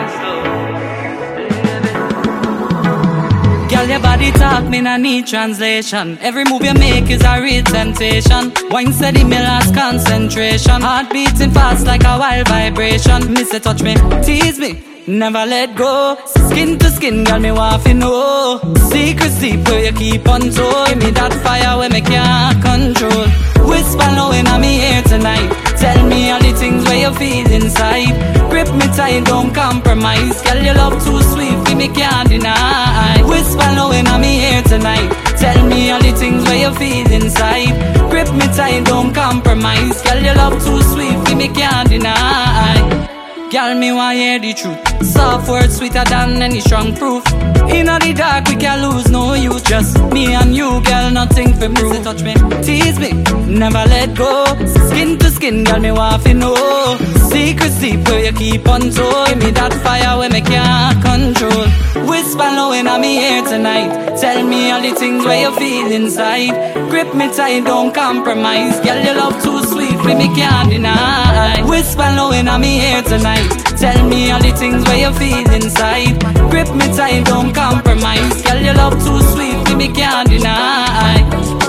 Girl, your body talk, me nah need translation. Every move you make is a real temptation. Wine steady, me lost concentration. Heart beating fast like a wild vibration. Me say touch me, tease me, never let go. Skin to skin, girl, me want to know. Secrets deep where you keep on told. Give me that fire where me can't control. Whisper low in me ear tonight. Tell me all the things where you feel inside. Grip me tight, don't compromise. Girl, your love too sweet, me can't deny. Whisper low in me ear tonight. Tell me all the things where you feel inside. Grip me tight, don't compromise. Girl, your love too sweet, me can't deny. Girl, me want hear the truth. Soft words sweeter than any strong proof. In the dark we can lose no youth. Just me and you, girl, nothing for me. So touch me, tease me, never let go. Skin to skin, girl, me want to know. Secrets deep where you keep on told. Give me that fire where me can't control. Whisper low in me ear tonight. Tell me all the things where you feel inside. Grip me tight, don't compromise. Girl, your love too sweet, me can't deny. Whisper low in me ear tonight. Tell me all the things where you feel inside. Grip me tight, don't compromise. Girl, your love too sweet, me can't deny.